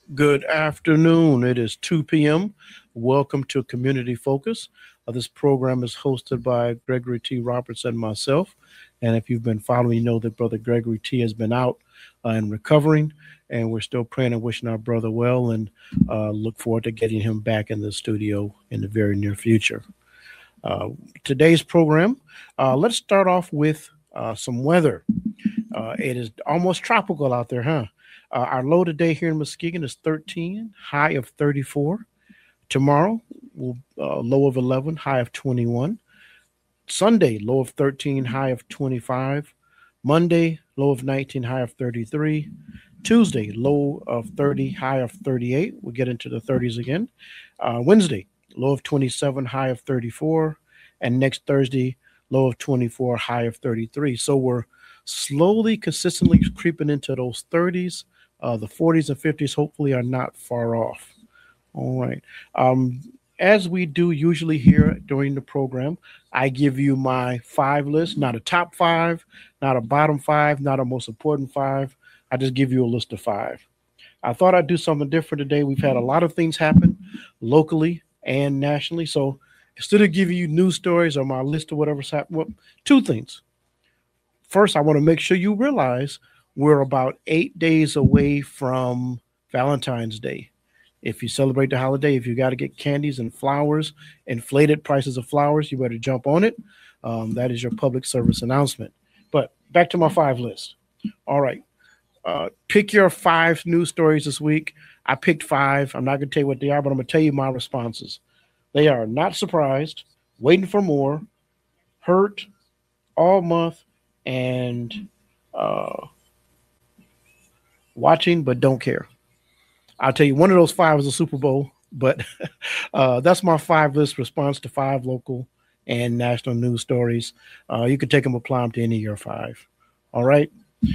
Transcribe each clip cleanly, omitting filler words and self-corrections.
Good afternoon. It is 2 p.m. Welcome to Community Focus. This program is hosted by Gregory T. Roberts and myself. And if you've been following, you know that Brother Gregory T. has been out and recovering. And we're still praying and wishing our brother well and look forward to getting him back in the studio in the very near future. Uh, Today's program, let's start off with some weather. It is almost tropical out there, huh? Our low today here in Muskegon is 13, high of 34. Tomorrow, low of 11, high of 21. Sunday, low of 13, high of 25. Monday, low of 19, high of 33. Tuesday, low of 30, high of 38. We'll get into the 30s again. Wednesday, low of 27, high of 34. And next Thursday, low of 24, high of 33. So we're slowly, consistently creeping into those 30s. The 40s and 50s hopefully are not far off. All right. Um, as we do usually here during the program, I give you my five list, not a top five, not a bottom five, not a most important five. I just give you a list of five. I thought I'd do something different today. We've had a lot of things happen locally and nationally. So instead of giving you news stories or my list of whatever's happened, well, two things. First, I want to make sure you realize we're about 8 days away from Valentine's Day. If you celebrate the holiday, if you got to get candies and flowers, inflated prices of flowers, you better jump on it. That is your public service announcement. But back to my five list. All right. Pick your five news stories this week. I picked five. I'm not going to tell you what they are, but I'm going to tell you my responses. They are not surprised, waiting for more, hurt, all month, and uh, watching but don't care. I'll tell you, one of those five is a Super Bowl, but that's my five list response to five local and national news stories. You can take them, apply them to any of your five. All right.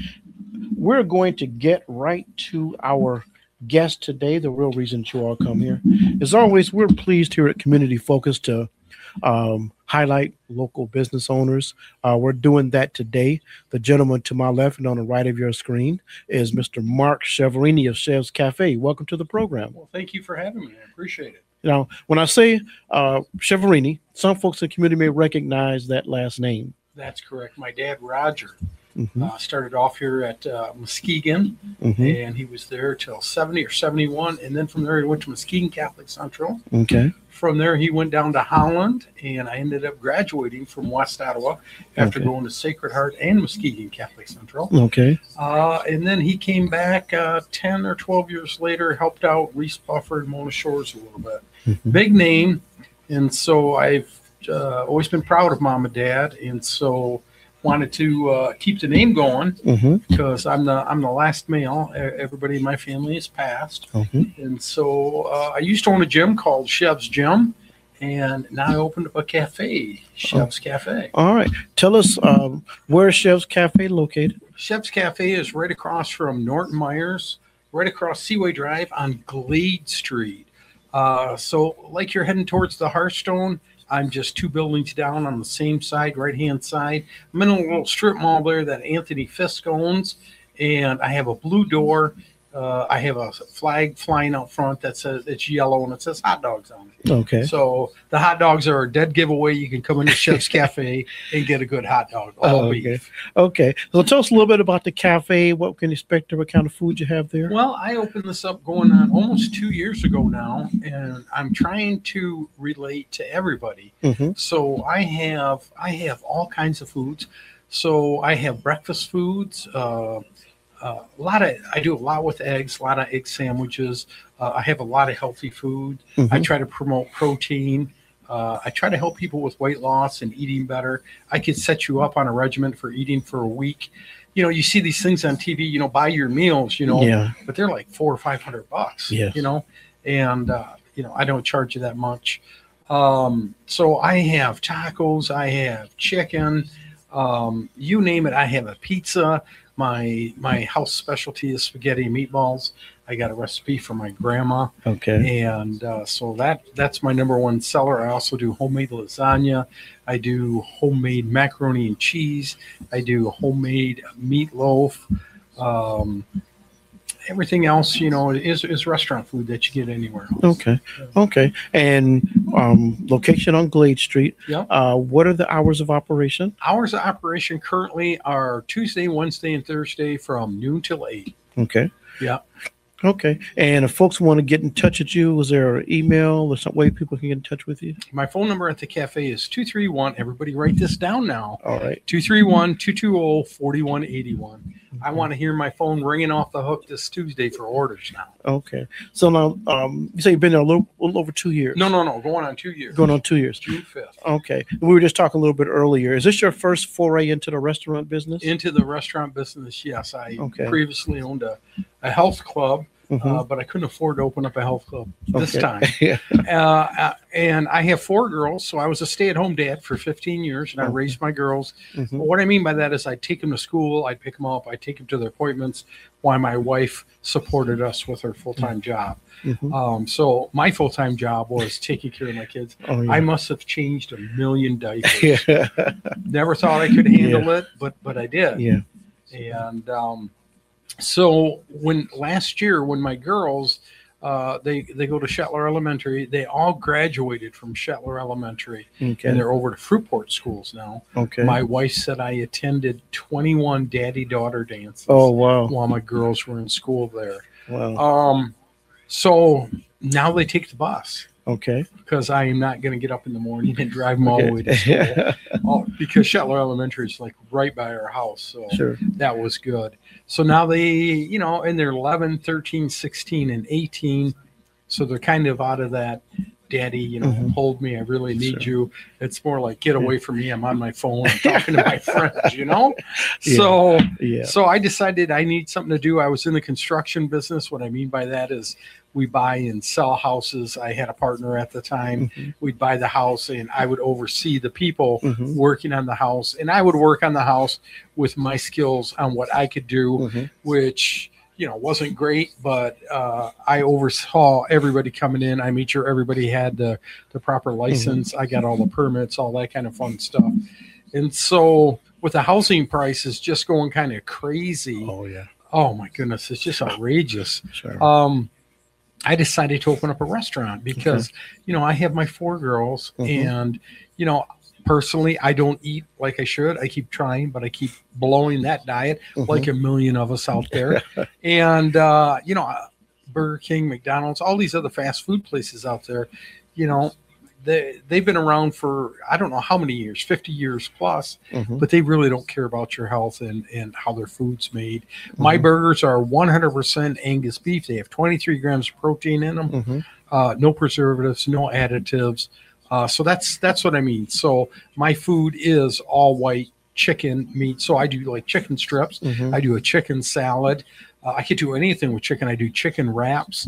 We're going to get right to our guest today. The real reason you all come here. As always, we're pleased here at Community Focus to highlight local business owners. We're doing that today. The gentleman to my left and on the right of your screen is Mr. Mark Cheverini of Chev's Cafe. Welcome to the program. Well, thank you for having me. I appreciate it. Now, when I say Cheverini, some folks in the community may recognize that last name. That's correct. My dad, Roger, Mm-hmm. started off here at Muskegon, Mm-hmm. and he was there till 70 or 71. And then from there, he went to Muskegon Catholic Central. Okay. From there, he went down to Holland, and I ended up graduating from West Ottawa after Okay. going to Sacred Heart and Muskegon Catholic Central. Okay. And then he came back 10 or 12 years later, helped out Reese Buffer and Mona Shores a little bit. Mm-hmm. Big name. And so I've always been proud of mom and dad. And so wanted to keep the name going Mm-hmm. because I'm the last male. Everybody in my family is passed. Mm-hmm. And so I used to own a gym called Chev's Gym. And now I opened up a cafe, Chev's Cafe. All right. Tell us where is Chef's Cafe located? Chef's Cafe is right across from Norton Myers, right across Seaway Drive on Glade Street. So like you're heading towards the Hearthstone, I'm just two buildings down on the same side, right-hand side. I'm in a little strip mall there that Anthony Fisk owns, and I have a blue door. I have a flag flying out front that says it's yellow and it says hot dogs on it. Okay. So the hot dogs are a dead giveaway. You can come into Chef's Cafe and get a good hot dog, all Okay. beef. Okay. So tell us a little bit about the cafe. What can you expect? What kind of food you have there? Well, I opened this up going on almost 2 years ago now, and I'm trying to relate to everybody. Mm-hmm. So I have all kinds of foods. So I have breakfast foods. I do a lot with eggs, a lot of egg sandwiches. I have a lot of healthy food. I Mm-hmm. try to promote protein. I try to help people with weight loss and eating better. I could set you up on a regimen for eating for a week. You see these things on TV, buy your meals, Yeah. but they're like $400 or $500, Yes. and, I don't charge you that much. So I have tacos, I have chicken, you name it. I have a pizza. My house specialty is spaghetti and meatballs. I got a recipe from my grandma, Okay. and so that's my number one seller. I also do homemade lasagna. I do homemade macaroni and cheese. I do homemade meatloaf. Um, everything else, is restaurant food that you get anywhere else. Okay. Okay. And location on Glade Street. Yep. What are the hours of operation? Hours of operation currently are Tuesday, Wednesday, and Thursday from noon till 8. Okay. Yeah. Okay. And if folks want to get in touch with you, is there an email or some way people can get in touch with you? My phone number at the cafe is 231. Everybody write this down now. All right. 231-220-4181. I want to hear my phone ringing off the hook this Tuesday for orders now. Okay. So now, you say you've been there a little over 2 years. No. Going on 2 years. Going on 2 years. June 5th. Okay. We were just talking a little bit earlier. Is this your first foray into the restaurant business? Into the restaurant business, yes. I Okay. previously owned a health club, but I couldn't afford to open up a health club this time. Yeah. And I have 4 girls, so I was a stay-at-home dad for 15 years, and I raised my girls. But what I mean by that is I'd take them to school, I'd pick them up, I'd take them to their appointments while my wife supported us with her full-time job. So my full-time job was taking care of my kids. Oh, yeah. I must have changed a million diapers. Yeah. Never thought I could handle it, but I did. Yeah. And so last year when my girls they go to Shetler Elementary, they all graduated from Shetler Elementary, Okay. and they're over to Fruitport schools now. Okay. My wife said I attended 21 daddy-daughter dances Oh, wow. while my girls were in school there. Wow. So now they take the bus Okay. because I am not going to get up in the morning and drive them all the way to school. Because Shetler Elementary is like right by our house. So Sure. that was good. So now they, and they're 11, 13, 16, and 18. So they're kind of out of that, daddy, hold me. I really need you. It's more like, get away from me. I'm on my phone. I'm talking to my friends, So, Yeah. so I decided I need something to do. I was in the construction business. What I mean by that is we buy and sell houses. I had a partner at the time. We'd buy the house and I would oversee the people working on the house. And I would work on the house with my skills on what I could do, which, wasn't great, but I oversaw everybody coming in. I made sure everybody had the proper license. I got all the permits, all that kind of fun stuff. And so with the housing prices just going kind of crazy. Oh, yeah. Oh, my goodness. It's just outrageous. Sure. I decided to open up a restaurant because, I have my 4 girls and, personally, I don't eat like I should. I keep trying, but I keep blowing that diet like a million of us out there. And, Burger King, McDonald's, all these other fast food places out there, they've been around for, I don't know how many years, 50 years plus, but they really don't care about your health and how their food's made. My burgers are 100% Angus beef. They have 23 grams of protein in them, no preservatives, no additives. So that's what I mean. So my food is all white chicken meat. So I do like chicken strips. I do a chicken salad. I could do anything with chicken. I do chicken wraps.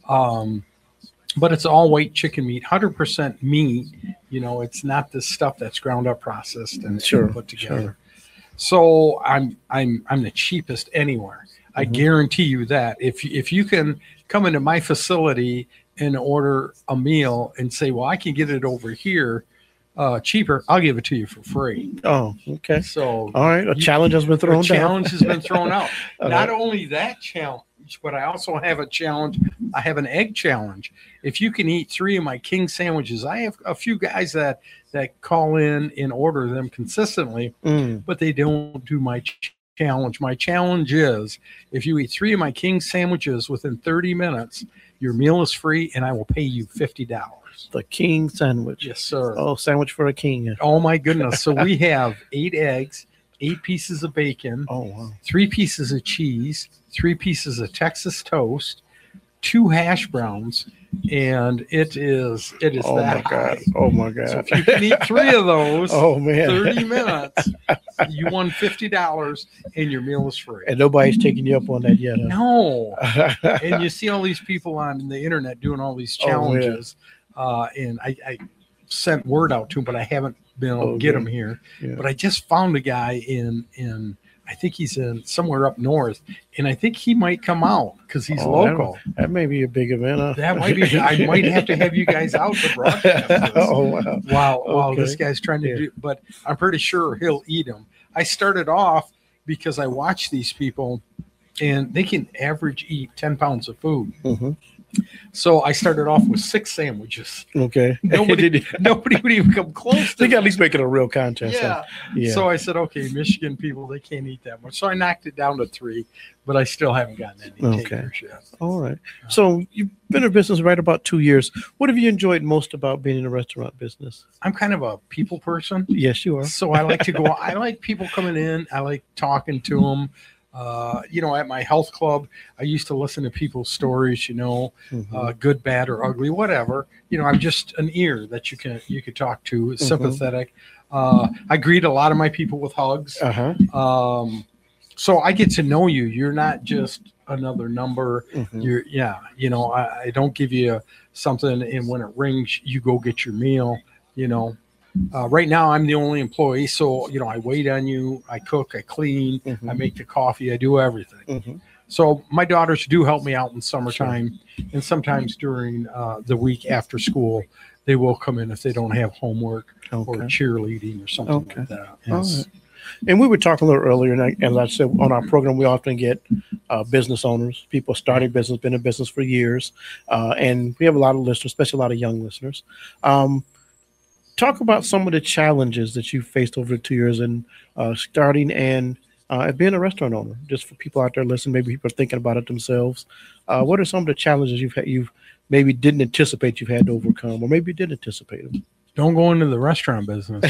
But it's all white chicken meat, 100% meat. It's not this stuff that's ground up, processed, and put together. Sure. So I'm the cheapest anywhere. I guarantee you that. If you can come into my facility and order a meal and say, well, I can get it over here cheaper, I'll give it to you for free. Oh, okay. So all right, a challenge has been thrown down. Challenge has been thrown out. Not only that challenge, but I also have a challenge. I have an egg challenge. If you can eat 3 of my king sandwiches, I have a few guys that call in and order them consistently, but they don't do my challenge. My challenge is if you eat 3 of my king sandwiches within 30 minutes, your meal is free and I will pay you $50. The king sandwich. Yes, sir. Oh, sandwich for a king. Oh, my goodness. So we have 8 eggs, 8 pieces of bacon, Oh, wow. 3 pieces of cheese, 3 pieces of Texas toast, 2 hash browns, and it is Oh, that my God. high. Oh, my God. So if you can eat 3 of those, Oh, man. 30 minutes, you won $50 and your meal is free. And nobody's taking you up on that yet. No. And you see all these people on the internet doing all these challenges. And I sent word out to him, but I haven't been able to get him here. Yeah. But I just found a guy in I think he's in somewhere up north, and I think he might come out because he's local. That may be a big event. Huh? That might be. I might have to have you guys out to broadcast this. Oh, wow. While this guy's trying to do, but I'm pretty sure he'll eat them. I started off because I watched these people and they can average eat 10 pounds of food. Mm-hmm. So I started off with 6 sandwiches. Okay. Nobody would even come close to They got that. at least make it a real contest. Yeah. Yeah. So I said, okay, Michigan people, they can't eat that much. So I knocked it down to 3, but I still haven't gotten any takers yet. All right. So you've been in business right about 2 years. What have you enjoyed most about being in the restaurant business? I'm kind of a people person. Yes, you are. So I like to go, I like people coming in. I like talking to them. At my health club, I used to listen to people's stories, Mm-hmm. good, bad, or ugly, whatever. I'm just an ear that you could talk to, Mm-hmm. sympathetic. I greet a lot of my people with hugs. Uh-huh. So I get to know you. You're not just another number. Mm-hmm. I don't give you something, and when it rings, you go get your meal. Right now I'm the only employee, so I wait on you. I cook, I clean, Mm-hmm. I make the coffee, I do everything. Mm-hmm. So my daughters do help me out in summertime, and sometimes during the week after school, they will come in if they don't have homework or Okay. cheerleading or something Okay. like that. All Yes. right. And we were talking a little earlier, and like I said, on our program, we often get business owners, people starting business, been in business for years, and we have a lot of listeners, especially a lot of young listeners. Talk about some of the challenges that you faced over the 2 years in starting and being a restaurant owner. Just for people out there listening, maybe people are thinking about it themselves. What are some of the challenges you've maybe didn't anticipate you've had to overcome, or maybe you did anticipate them? Don't go into the restaurant business.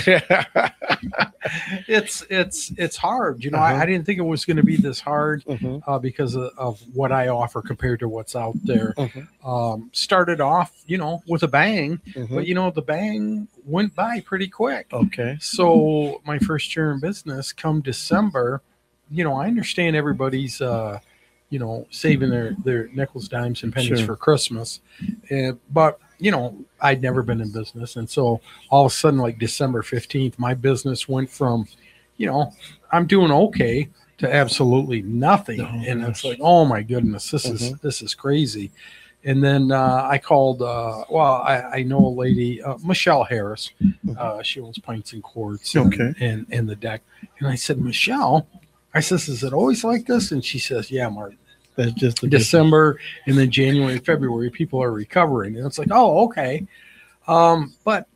It's hard. I didn't think it was going to be this hard Mm-hmm. because of what I offer compared to what's out there. Mm-hmm. Started off, with a bang, Mm-hmm. but the bang went by pretty quick. Okay. So my first year in business, come December, I understand everybody's, saving their nickels, dimes, and pennies Sure. for Christmas, but I'd never been in business, and so all of a sudden, like December 15th, my business went from, I'm doing okay to absolutely nothing, Oh, and it's gosh. like, oh my goodness, Mhm. this is crazy. And then I called. I know a lady, Michelle Harris. She owns Pints and Quarts, Okay. and the deck. And I said, Michelle, I says, is it always like this? And she says, yeah, Martin. That's just the December and then January and February, people are recovering, and it's like, oh, okay. But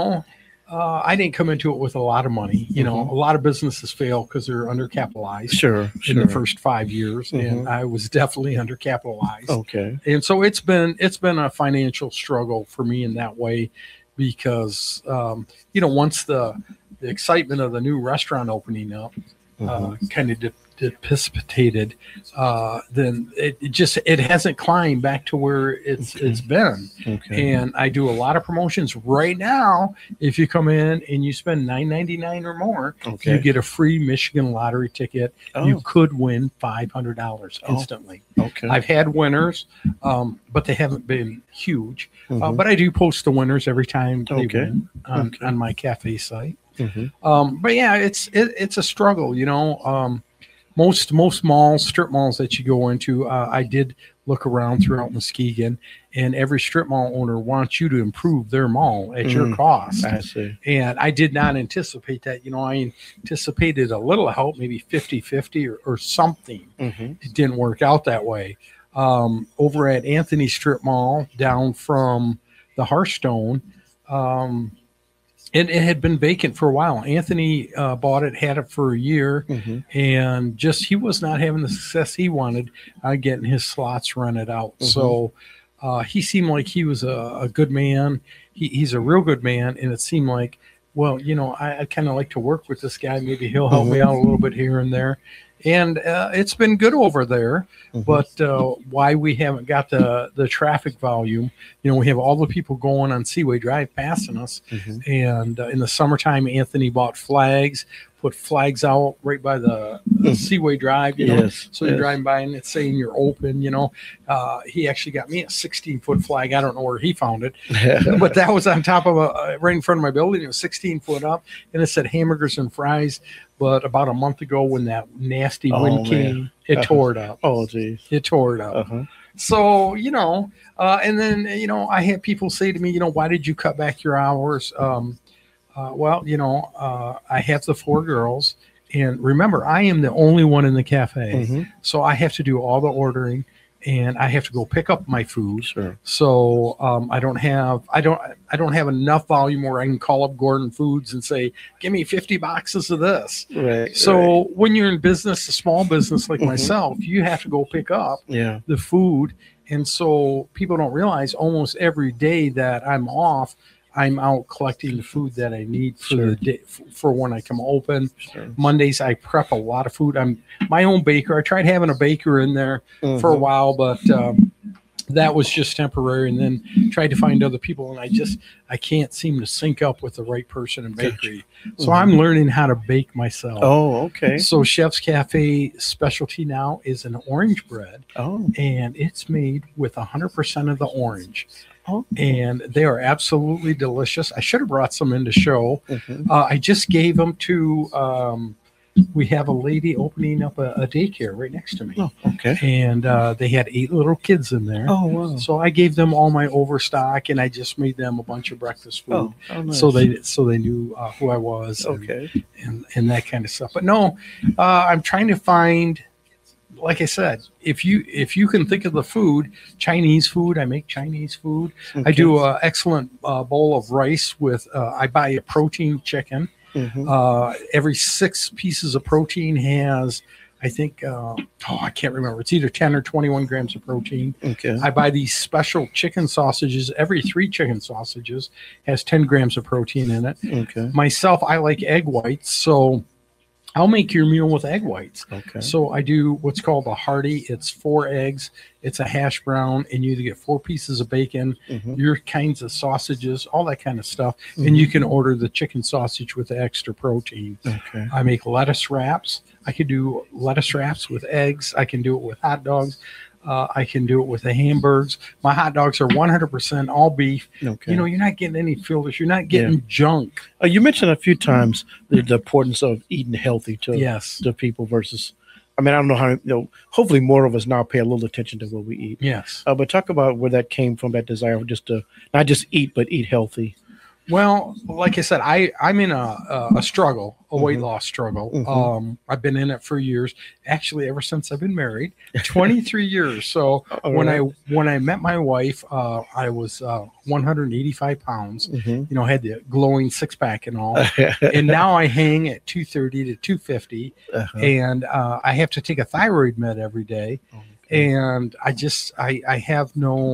I didn't come into it with a lot of money. A lot of businesses fail because they're undercapitalized Sure. in the first 5 years, and Mhm. I was definitely undercapitalized. Okay. And so it's been a financial struggle for me in that way, because once the excitement of the new restaurant opening up kind of dissipated, then it hasn't climbed back to where it's been. Okay. And I do a lot of promotions right now. If you come in and you spend $9.99 or more, Okay. you get a free Michigan lottery ticket. Oh. You could win $500 instantly. Okay. I've had winners, but they haven't been huge. Mhm. But I do post the winners every time they Okay. win Okay. on my cafe site. Mhm. But yeah, it's a struggle. Most malls, strip malls that you go into, I did look around throughout Muskegon, and every strip mall owner wants you to improve their mall at your cost. I see. And I did not anticipate that. I anticipated a little help, maybe 50-50 or something. Mhm. It didn't work out that way. Over at Anthony Strip Mall, down from the Hearthstone, it had been vacant for a while. Anthony bought it, had it for a year, Mhm. and he was not having the success he wanted getting his slots rented out. So he seemed like he was a good man. He's a real good man, and it seemed like, well, I kind of like to work with this guy. Maybe he'll help me out a little bit here and there. And it's been good over there, but why we haven't got the traffic volume? We have all the people going on Seaway Drive passing us, and in the summertime, Anthony bought flags, put flags out right by the Seaway Drive. Yes, so you're yes. driving by and it's saying you're open. He actually got me a 16-foot flag. I don't know where he found it, but that was on top of right in front of my building. It was 16 foot up, and it said hamburgers and fries. But about a month ago, when that nasty wind man. came, it tore it up. Oh, geez. It tore it up. Uh-huh. So, and then, I had people say to me, why did you cut back your hours? I have the 4 girls, And remember, I am the only one in the cafe, Mm-hmm. so I have to do all the ordering, and I have to go pick up my food. Sure. So I don't have enough volume where I can call up Gordon Foods and say, "Give me 50 boxes of this." Right. So when you're in business, a small business like Mhm. myself, you have to go pick up Yeah. the food. And so people don't realize almost every day that I'm off, I'm out collecting the food that I need for Sure. the day, for when I come open. Sure. Mondays, I prep a lot of food. I'm my own baker. I tried having a baker in there for a Mhm. while, but that was just temporary. And then tried to find other people, and I can't seem to sync up with the right person in bakery. So Mhm. I'm learning how to bake myself. Oh, okay. So Chef's Cafe specialty now is an orange bread, Oh. and it's made with 100% of the orange. Oh. And they are absolutely delicious. I should have brought some in to show. Mhm. I just gave them to, we have a lady opening up a daycare right next to me. Oh, okay. And they had 8 little kids in there. Oh, wow. So I gave them all my overstock, and I just made them a bunch of breakfast food. Oh, nice. So they knew who I was. Okay. And that kind of stuff. But no, I'm trying to find, like I said, if you can think of the food, Chinese food, I make Chinese food. I do an excellent bowl of rice with, I buy a protein chicken. Mhm. Every 6 pieces of protein has, I think, I can't remember. It's either 10 or 21 grams of protein. Okay. I buy these special chicken sausages. Every 3 chicken sausages has 10 grams of protein in it. Okay. Myself, I like egg whites, so I'll make your meal with egg whites. Okay. So I do what's called a hearty. It's 4 eggs, it's a hash brown, and you either get 4 pieces of bacon, Mhm. your kinds of sausages, all that kind of stuff. Mhm. And you can order the chicken sausage with the extra protein. Okay. I make lettuce wraps. I could do lettuce wraps with eggs. I can do it with hot dogs. I can do it with the hamburgers. My hot dogs are 100% all beef. Okay. You know, you're not getting any fillers. You're not getting junk. You mentioned a few times the importance of eating healthy to Yes. to people versus. I mean, I don't know how. Hopefully, more of us now pay a little attention to what we eat. Yes. But talk about where that came from. That desire just to not just eat, but eat healthy. Well, like I said, I'm in a struggle, a weight Mhm. loss struggle. Mhm. I've been in it for years, actually, ever since I've been married, 23 years. So All when right. I met my wife, I was 185 pounds. Mhm. You know, had the glowing 6-pack and all. And now I hang at 230 to 250, Uh-huh. and I have to take a thyroid med every day. Okay. And I have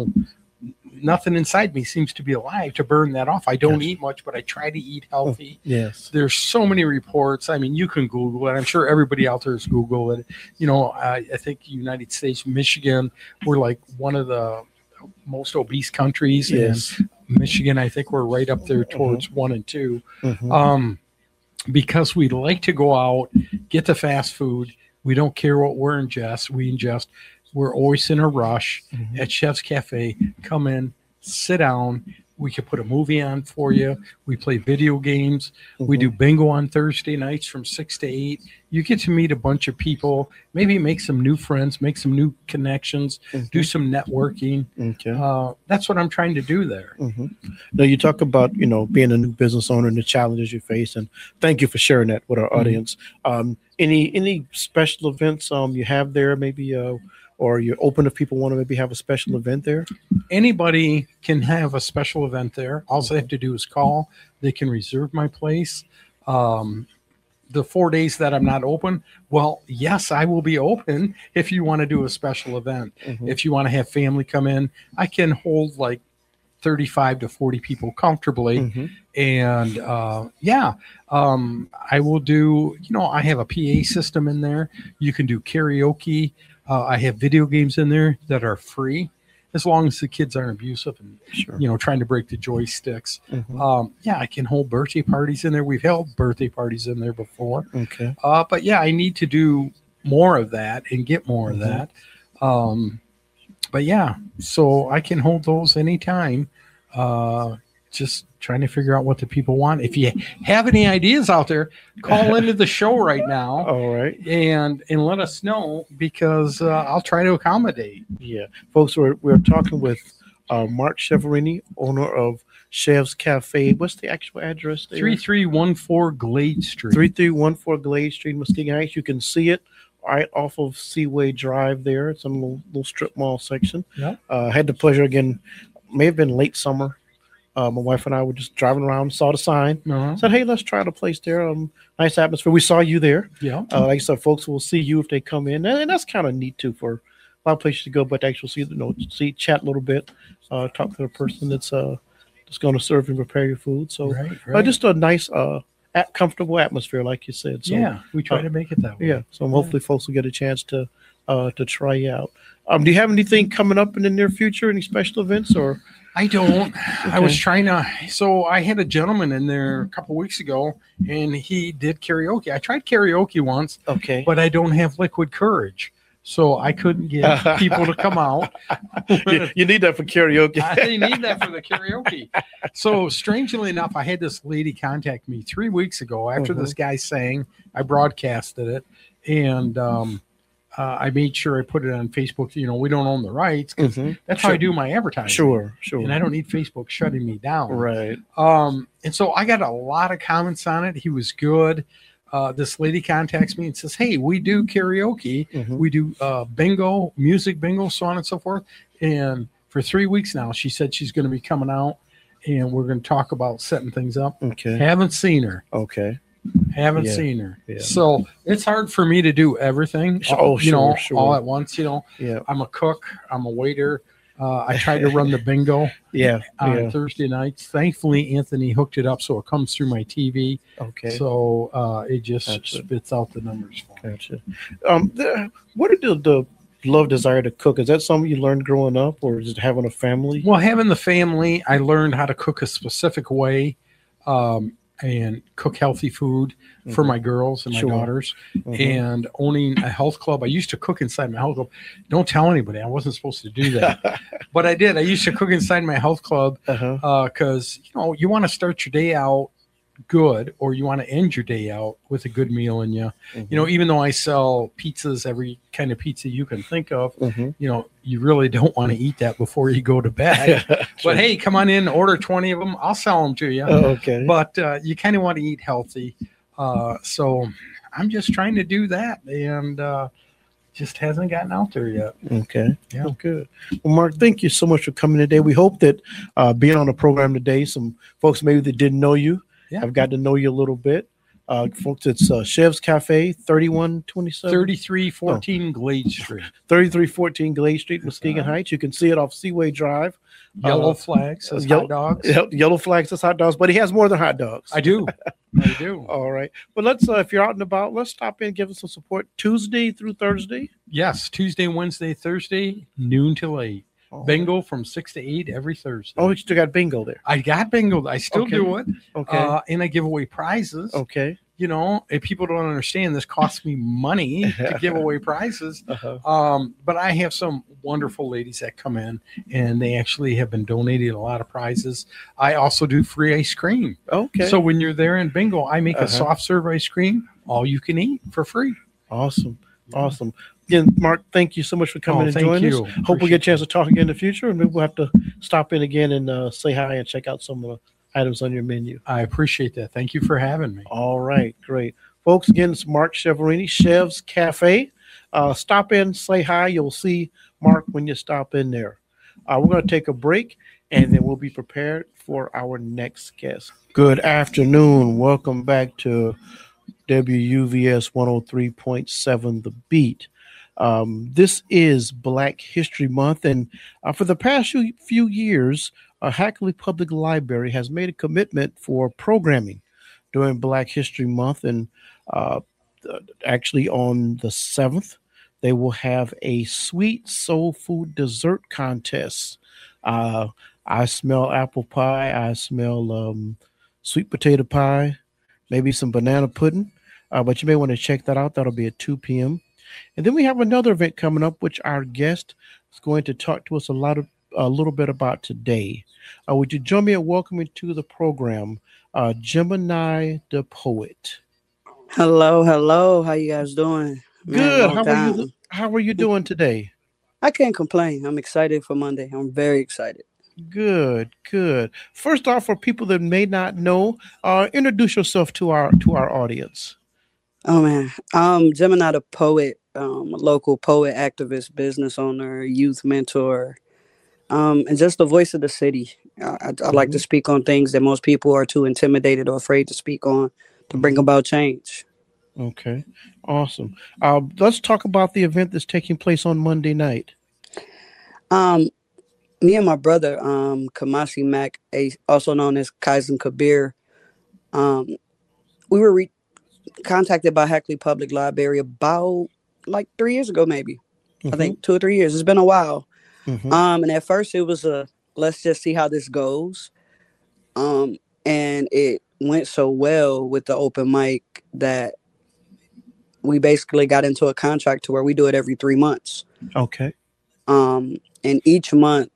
nothing inside me seems to be alive to burn that off. I don't Gotcha. eat much, but I try to eat healthy. Yes. There's so many reports. I mean, you can Google it. I'm sure everybody out there has Googled it. You know, I think United States, Michigan, we're like one of the most obese countries. Yes. And Michigan, I think we're right up there towards 1 and 2. Mhm. Because we like to go out, get the fast food. We don't care what we ingest. We're always in a rush. Mhm. At Chef's Cafe, come in, sit down. We can put a movie on for you. We play video games. We do bingo on Thursday nights from 6 to 8. You get to meet a bunch of people, maybe make some new friends, make some new connections, do some networking. Okay. That's what I'm trying to do there. Mm-hmm. Now you talk about being a new business owner and the challenges you face, and thank you for sharing that with our audience. Any special events you have there, maybe, or you're open if people want to maybe have a special event there? Anybody can have a special event there. All they have to do is call. They can reserve my place. The 4 days that I'm not open, well, yes, I will be open if you want to do a special event. Mhm. If you want to have family come in, I can hold like 35 to 40 people comfortably. Mhm. And I will do, I have a PA system in there. You can do karaoke. I have video games in there that are free, as long as the kids aren't abusive and, Sure. trying to break the joysticks. Mhm. I can hold birthday parties in there. We've held birthday parties in there before. Okay. But yeah, I need to do more of that and get more of that. But yeah, so I can hold those anytime. Just trying to figure out what the people want. If you have any ideas out there, call into the show right now All right. and let us know, because I'll try to accommodate. Yeah, folks, we're talking with Mark Cheverini, owner of Chef's Cafe. What's the actual address there? 3314 Glade Street. 3314 Glade Street, Muskegon Heights. You can see it right off of Seaway Drive there. It's in a little strip mall section. Yep. Had the pleasure again, may have been late summer. My wife and I were just driving around, saw the sign, said, hey, let's try the place there. Nice atmosphere. We saw you there. Yeah. Like I said, folks will see you if they come in. And that's kind of neat, too, for a lot of places to go, but to actually see, chat a little bit, talk to the person that's going to serve and prepare your food. So right. Just a nice, comfortable atmosphere, like you said. So, yeah, we try to make it that way. Yeah, so hopefully folks will get a chance to try you out. Do you have anything coming up in the near future, any special events or? I don't. Okay. I was trying to. So I had a gentleman in there a couple weeks ago, and he did karaoke. I tried karaoke once, but I don't have liquid courage, so I couldn't get people to come out. You need that for karaoke. I need that for the karaoke. So strangely enough, I had this lady contact me 3 weeks ago after this guy sang. I broadcasted it, and I made sure I put it on Facebook. We don't own the rights because that's how I do my advertising. Sure. And I don't need Facebook shutting me down. Right. And so I got a lot of comments on it. He was good. This lady contacts me and says, hey, we do karaoke. We do bingo, music bingo, so on and so forth. And for 3 weeks now, she said she's going to be coming out and we're going to talk about setting things up. Okay. Haven't seen her. Okay. Haven't seen her. Yeah. So it's hard for me to do everything, all at once. I'm a cook. I'm a waiter. I try to run the bingo on Thursday nights. Thankfully, Anthony hooked it up so it comes through my TV. Okay. So it just spits out the numbers for me. Gotcha. What did the love, desire to cook? Is that something you learned growing up, or is it having a family? Well, having the family, I learned how to cook a specific way. And cook healthy food for my girls and my daughters, and owning a health club. I used to cook inside my health club. Don't tell anybody. I wasn't supposed to do that, but I did. I used to cook inside my health club because you want to start your day out good, or you want to end your day out with a good meal. And even though I sell pizzas, every kind of pizza you can think of, you really don't want to eat that before you go to bed. But hey, come on in, order 20 of them. I'll sell them to you. Okay. But you kind of want to eat healthy. So I'm just trying to do that, and just hasn't gotten out there yet. Okay. Yeah. Well, good. Well, Mark, thank you so much for coming today. We hope that being on the program today, some folks maybe that didn't know you, I've got to know you a little bit. Folks, it's Chef's Cafe, 3127? 3314 Glade Street. 3314 Glade Street, Muskegon Heights. You can see it off Seaway Drive. Yellow flag says hot dogs. Yellow flag says hot dogs, but he has more than hot dogs. I do. All right. But let's, if you're out and about, let's stop in and give us some support Tuesday through Thursday. Yes, Tuesday, Wednesday, Thursday, noon till 8. Bingo from 6 to 8 every Thursday. Oh, you still got bingo there? I got bingo. I still do it. Okay. And I give away prizes. Okay. If people don't understand, this costs me money to give away prizes. But I have some wonderful ladies that come in, and they actually have been donating a lot of prizes. I also do free ice cream. Okay. So when you're there in bingo, I make a soft serve ice cream, all you can eat for free. Awesome. Again, Mark, thank you so much for coming and joining us. Hope we get a chance to talk again in the future, and maybe we'll have to stop in again and say hi and check out some of the items on your menu. I appreciate that. Thank you for having me. All right, great. Folks, again, it's Mark Chiaverini, Chef's Cafe. Stop in, say hi. You'll see Mark when you stop in there. We're going to take a break, and then we'll be prepared for our next guest. Good afternoon. Welcome back to WUVS 103.7 The Beat. This is Black History Month, and for the past few years, Hackley Public Library has made a commitment for programming during Black History Month, and actually on the 7th, they will have a sweet soul food dessert contest. I smell apple pie, I smell sweet potato pie, maybe some banana pudding, but you may want to check that out. That'll be at 2 p.m. And then we have another event coming up, which our guest is going to talk to us a little bit about today. Would you join me in welcoming to the program, Gemini the Poet? Hello. How you guys doing? Good. How are you doing today? I can't complain. I'm excited for Monday. I'm very excited. Good, good. First off, for people that may not know, introduce yourself to our audience. Oh man, Gemini the poet, a local poet, activist, business owner, youth mentor, and just the voice of the city. I like to Mhm, speak on things that most people are too intimidated or afraid to speak on to bring mhm. about change. Okay, awesome. Let's talk about the event that's taking place on Monday night. Um, Me and my brother, Kamasi Mack, also known as Kaizen Kabir, um, we were contacted by Hackley Public Library about like 3 years ago, maybe. I Hmm. think 2 or 3 years. It's been a while. Hmm. And at first it was a let's just see how this goes. Um, and it went so well with the open mic that we basically got into a contract to where we do it every 3 months. Okay. And each month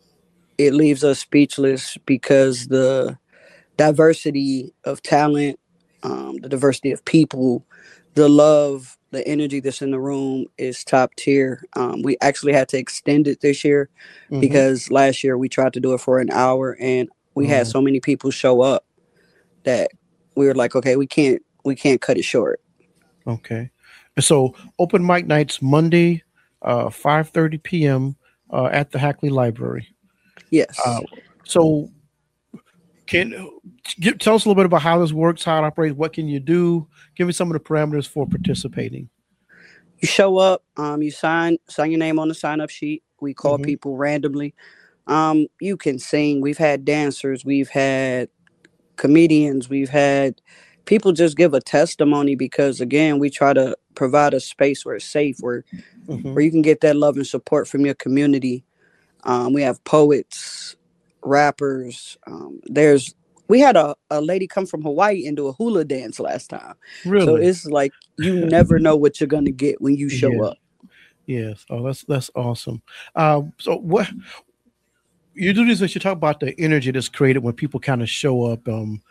it leaves us speechless because the diversity of talent, the diversity of people, the love, the energy that's in the room is top tier. We actually had to extend it this year Hmm. because last year we tried to do it for an hour and we had Oh, so many people show up that we were like, okay, we can't cut it short. okay. So open mic nights Monday, 5:30 p.m. At the Hackley Library. Uh, Yes. so can tell us a little bit about how this works, how it operates, what can you do? Give me some of the parameters for participating. You show up, you sign your name on the sign up sheet. We call Hmm. people randomly. You can sing. We've had dancers, we've had comedians, we've had people just give a testimony because again, we try to provide a space where it's safe, Hmm. where you can get that love and support from your community. We have poets, rappers. There's we had a lady come from Hawaii and do a hula dance last time. So Really? it's like you never know what you're gonna get when you show Yeah. up. Yes. Oh, that's awesome. So what you do this is you talk about the energy that's created when people kind of show up.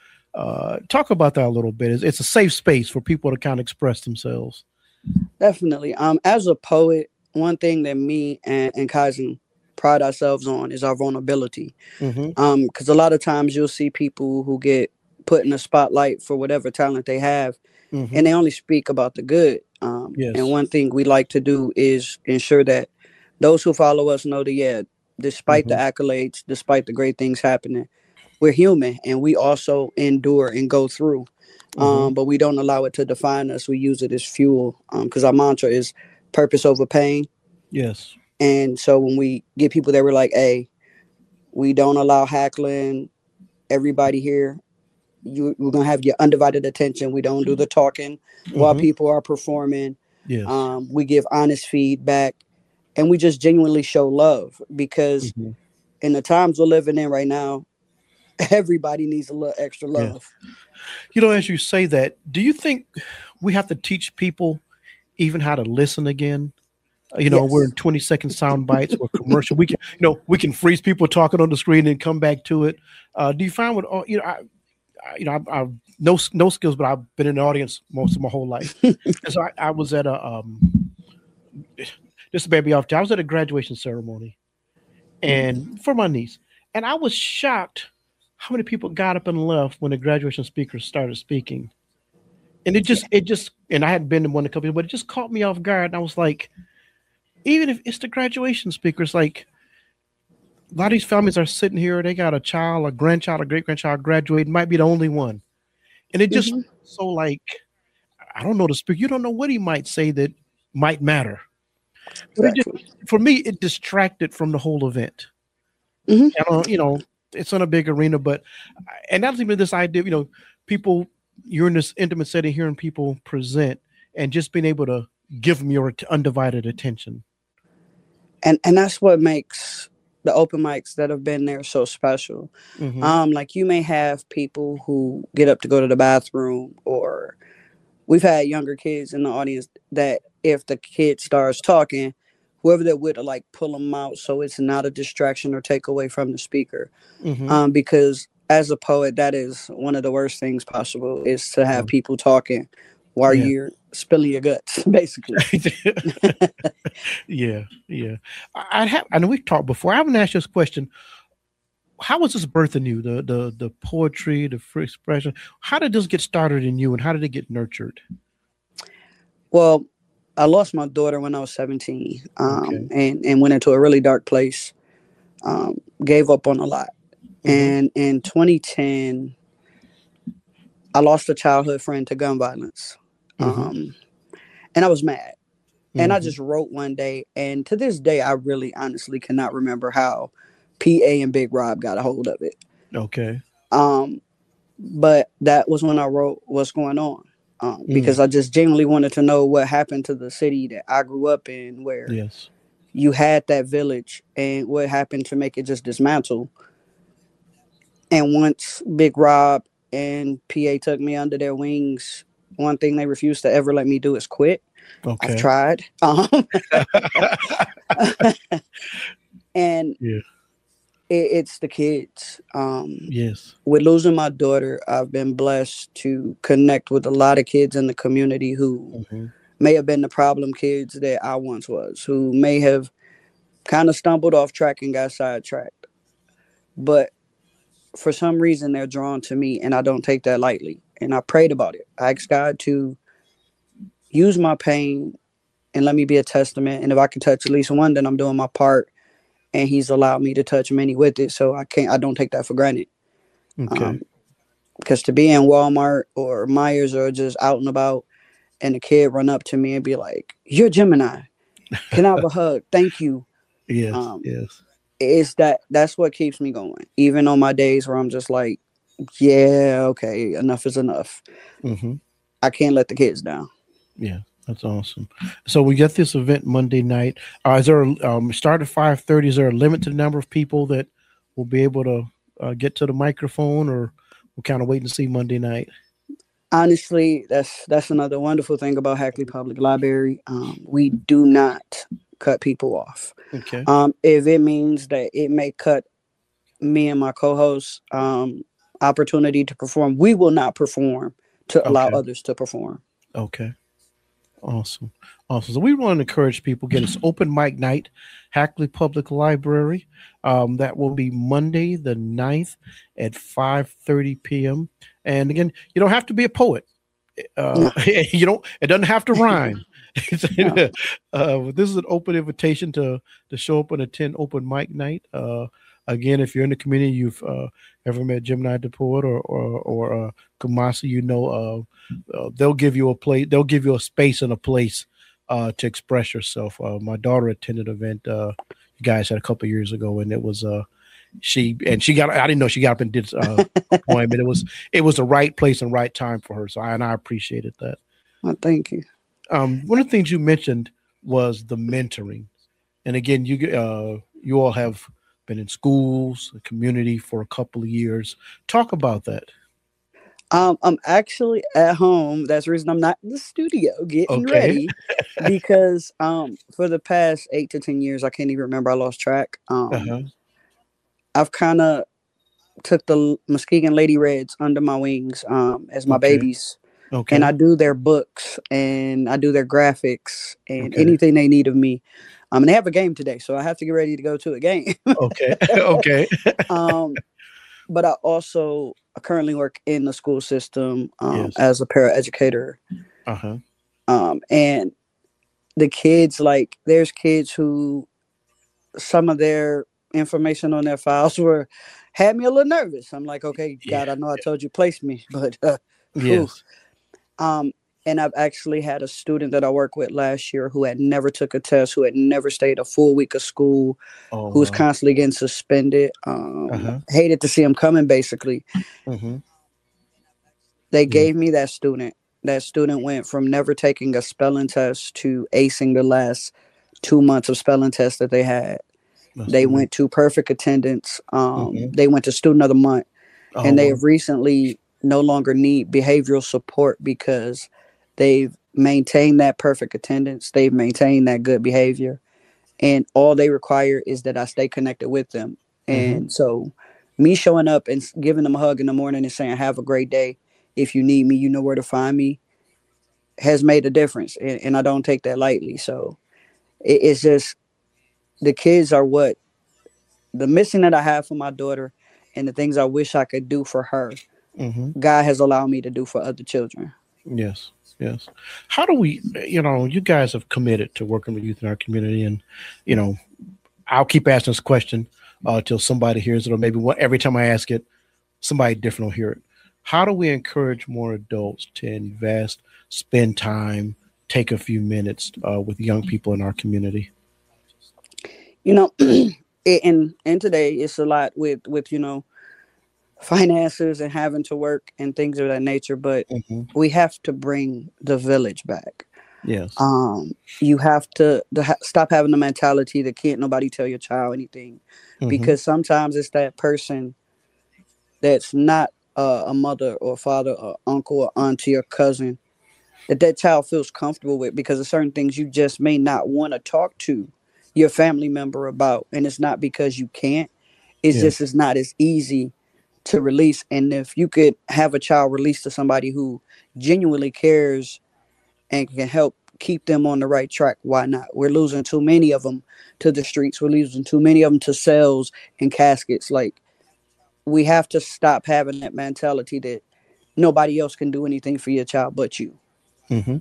Talk about that a little bit. It's a safe space for people to kind of express themselves. Definitely. As a poet, one thing that me and Kaizen pride ourselves on is our vulnerability. Hmm. Because a lot of times you'll see people who get put in the spotlight for whatever talent they have, Hmm. and they only speak about the good. And Yes. one thing we like to do is ensure that those who follow us know that, yeah, despite the Hmm. accolades, despite the great things happening, we're human and we also endure and go through. Hmm. But we don't allow it to define us. We use it as fuel because our mantra is purpose over pain. Yes. And so when we get people that were like, hey, we don't allow hackling, everybody here, we're going to have your undivided attention. We don't do the talking while Hmm. people are performing. Yes. We give honest feedback and we just genuinely show love because Hmm. in the times we're living in right now, everybody needs a little extra Yes. love. As you say that, do you think we have to teach people even how to listen again? We're in Yes. 20-second sound bites or commercial. We can freeze people talking on the screen and come back to it. Do you find with all, I've no skills, but I've been in the audience most of my whole life. And so I was at a just to baby off. I was at a graduation ceremony and for my niece, and I was shocked how many people got up and left when the graduation speaker started speaking. And Yeah. and I hadn't been to one in a couple of years, but it just caught me off guard. And I was like, even if it's the graduation speakers, like a lot of these families are sitting here, they got a child, a grandchild, a great grandchild graduating, might be the only one. And it just Hmm. so like I don't know the speaker. You don't know what he might say that might matter. But it just Exactly. for me, it distracted from the whole event. Hmm. I don't, it's on a big arena, but and that's even this idea, people you're in this intimate setting, hearing people present and just being able to give them your undivided attention. And that's what makes the open mics that have been there so special. Hmm. Like you may have people who get up to go to the bathroom, or we've had younger kids in the audience that if the kid starts talking, whoever they're with will like pull them out so it's not a distraction or take away from the speaker. Hmm. Because as a poet, that is one of the worst things possible is to have people talking while Yeah. you're spilling your guts, basically. Yeah, yeah. I know we've talked before. I haven't asked you this question. how was this birthing you? The poetry, the free expression. How did this get started in you, and how did it get nurtured? Well, I lost my daughter when I was 17, Okay. and went into a really dark place. Gave up on a lot. Mm-hmm. And in 2010, I lost a childhood friend to gun violence. Mm-hmm. And I was mad. And I Mm-hmm. just wrote one day. And to this day, I really honestly cannot remember how PA and Big Rob got a hold of it. Okay. Um, but that was when I wrote What's Going On. Mm. Because I just genuinely wanted to know what happened to the city that I grew up in, where Yes. you had that village, and what happened to make it just dismantle. And once Big Rob and PA took me under their wings, one thing they refused to ever let me do is quit. I've Okay. tried. And Yeah. it's the kids. Yes. With losing my daughter, I've been blessed to connect with a lot of kids in the community who Mm-hmm. may have been the problem kids that I once was, who may have kind of stumbled off track and got sidetracked. But for some reason, they're drawn to me, and I don't take that lightly. And I prayed about it. I asked God to use my pain and let me be a testament. And if I can touch at least one, then I'm doing my part. And He's allowed me to touch many with it, so I don't take that for granted. Okay. Um, because to be in Walmart or Myers or just out and about, and a kid run up to me and be like, "You're Gemini. Can I have a hug? Thank you." Yes. Um, Yes. it's that's what keeps me going, even on my days where I'm just like, "Yeah, okay, enough is enough." Mm-hmm. I can't let the kids down. Yeah. That's awesome. So we get this event Monday night. Is there start at 5:30? Is there a limited number of people that will be able to get to the microphone, or we're kind of waiting to see Monday night? Honestly, that's another wonderful thing about Hackley Public Library. We do not cut people off. Okay. If it means that it may cut me and my co-hosts opportunity to perform, we will not perform to allow Okay. others to perform. Okay. Awesome. Awesome. So we want to encourage people. Again, it's open mic night, Hackley Public Library. That will be Monday the 9th at 5:30 p.m. And again, you don't have to be a poet. No, You don't, it doesn't have to rhyme. no. This is an open invitation to show up and attend open mic night. Again, if you're in the community, you've ever met Gemini the poet or Kamasi, they'll give you a place, they'll give you a space and a place to express yourself. My daughter attended an event you guys had a couple of years ago, and it was she got, I didn't know she got up and did a poem, but it was the right place and right time for her. So I appreciated that. Well, thank you. One of the things you mentioned was the mentoring, and again, you all have been in schools, the community for a couple of years. Talk about that. I'm actually at home. That's the reason I'm not in the studio getting Okay. ready, because for the past 8 to 10 years, I can't even remember. I lost track. Uh-huh. I've kind of took the Muskegon Lady Reds under my wings as my Okay. babies, and Okay. I do their books and I do their graphics and Okay. anything they need of me. And they have a game today, so I have to get ready to go to a game. Okay. Okay. um, but I also currently work in the school system Yes. as a paraeducator. Uh-huh. And the kids, like, there's kids who some of their information on their files were had me a little nervous. I'm like, okay, Yeah. God, I know I told you place me, but whew. Yes. um, and I've actually had a student that I worked with last year who had never took a test, who had never stayed a full week of school, Oh who was wow. constantly getting suspended. Uh-huh. Hated to see him coming, basically. Mm-hmm. They Yeah. gave me that student. That student went from never taking a spelling test to acing the last 2 months of spelling tests that they had. That's They amazing. went to perfect attendance. Mm-hmm. They went to student of the month, Oh and they wow. have recently no longer need behavioral support because they've maintained that perfect attendance. They've maintained that good behavior, and all they require is that I stay connected with them. Mm-hmm. And so, me showing up and giving them a hug in the morning and saying, "Have a great day. If you need me, you know where to find me," has made a difference, and I don't take that lightly. So it's just the kids are what the missing that I have for my daughter and the things I wish I could do for her, Hmm. God has allowed me to do for other children. Yes. Yes. How do we, you guys have committed to working with youth in our community, and, you know, I'll keep asking this question till somebody hears it, or maybe every time I ask it, somebody different will hear it. How do we encourage more adults to invest, spend time, take a few minutes with young people in our community? You know, and today it's a lot with finances and having to work and things of that nature, but Hmm. we have to bring the village back. Yes. You have to stop having the mentality that can't nobody tell your child anything, Hmm. because sometimes it's that person that's not a mother or father or uncle or auntie or cousin that child feels comfortable with, because of certain things you just may not want to talk to your family member about, and it's not because you can't, it's Yes. just it's not as easy to release. And if you could have a child released to somebody who genuinely cares and can help keep them on the right track, why not? We're losing too many of them to the streets. We're losing too many of them to cells and caskets. Like, we have to stop having that mentality that nobody else can do anything for your child but you. Hmm.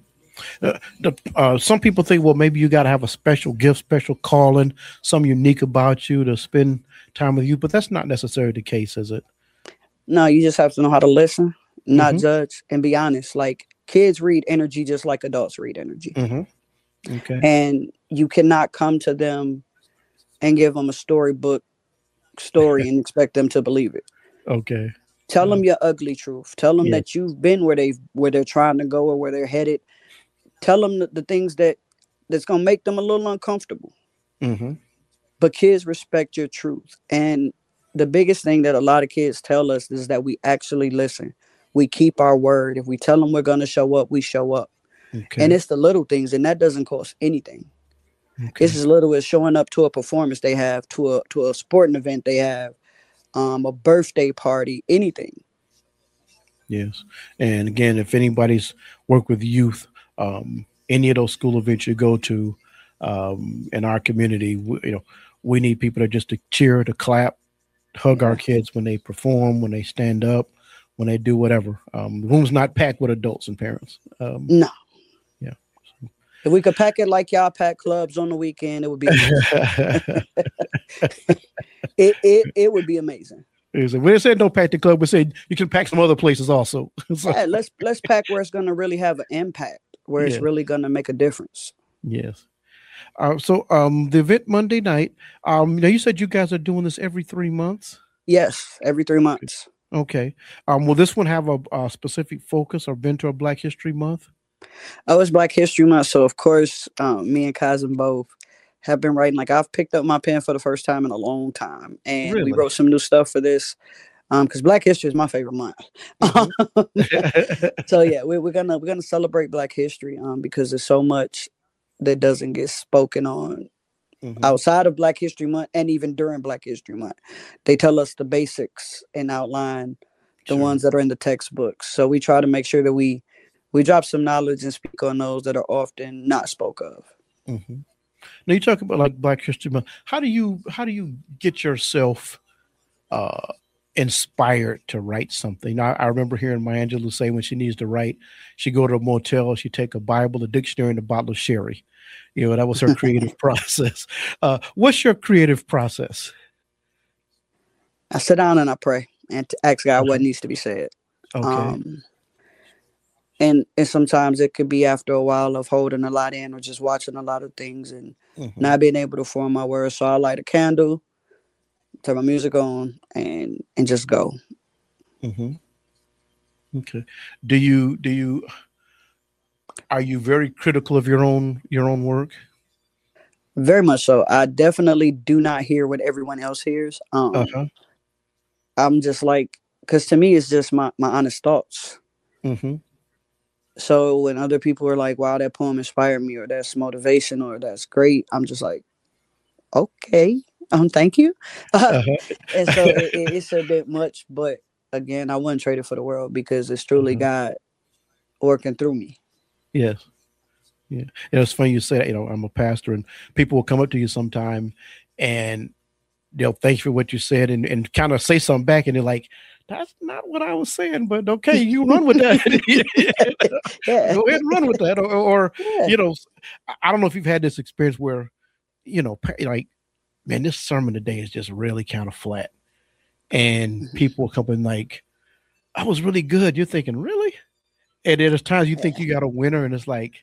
Some people think, well, maybe you got to have a special gift, special calling, something unique about you to spend time with you, but that's not necessarily the case, is it? No, you just have to know how to listen, not Hmm. judge, and be honest. Like, kids read energy just like adults read energy. Hmm. Okay. And you cannot come to them and give them a storybook story and expect them to believe it. Okay. Tell Uh, them your ugly truth. Tell them yeah. that you've been where they're trying to go or where they're headed. Tell them the things that's gonna make them a little uncomfortable. Hmm. But kids respect your truth. And the biggest thing that a lot of kids tell us is that we actually listen. We keep our word. If we tell them we're gonna show up, we show up. And Okay. it's the little things, and that doesn't cost anything. It's Okay. as little as showing up to a performance they have, to a sporting event they have, a birthday party, anything. Yes. And again, if anybody's worked with youth, any of those school events you go to in our community, we need people to just to cheer, to clap, hug our Yeah. kids when they perform, when they stand up, when they do whatever. The room's not packed with adults and parents. No. Yeah. If we could pack it like y'all pack clubs on the weekend, it would be amazing. It would be amazing. We didn't say don't pack the club. We said you can pack some other places also. So, Yeah, let's pack where it's gonna really have an impact, where it's yeah. really gonna make a difference. Yes. The event Monday night. Now you said you guys are doing this every 3 months. Yes, every 3 months. Okay. Will this one have a specific focus or been to a Black History Month? Oh, it's Black History Month, so of course, me and Cousin both have been writing. Like, I've picked up my pen for the first time in a long time, and we Really? wrote some new stuff for this. Because Black History is my favorite month. Hmm. So yeah, we're gonna celebrate Black History, because there's so much that doesn't get spoken on Hmm. outside of Black History Month, and even during Black History Month. They tell us the basics and outline the Sure. ones that are in the textbooks. So we try to make sure that we drop some knowledge and speak on those that are often not spoke of. Hmm. Now you talk about like Black History Month. How do you get yourself uh, inspired to write something? I remember hearing Maya Angelou say when she needs to write, she go to a motel, she take a Bible, a dictionary, and a bottle of sherry. That was her creative process. What's your creative process? I sit down and I pray and to ask God what Uh-huh. needs to be said. Okay. Um, and sometimes it could be after a while of holding a lot in or just watching a lot of things and Hmm. not being able to form my words. So I light a candle, turn my music on, and just go. Hmm. Okay. Do you are you very critical of your own work? Very much so. I definitely do not hear what everyone else hears. Uh-huh. I'm just like, because to me it's just my honest thoughts. Hmm. So when other people are like, "Wow, that poem inspired me," or "That's motivation," or "That's great," I'm just like, "Okay, thank you." Uh-huh. And so it's a bit much, but again, I wouldn't trade it for the world because it's truly Uh-huh. God working through me. Yes. Yeah. It's funny you say that, I'm a pastor, and people will come up to you sometime and they'll thank you for what you said and kind of say something back, and they're like, "That's not what I was saying," but okay, you run with that. Yeah. Go ahead and run with that, or Yeah. you know, I don't know if you've had this experience where, like, man, this sermon today is just really kind of flat, and people come in like, "I was really good." You're thinking, "Really?" And then there's times you think you got a winner, and it's like,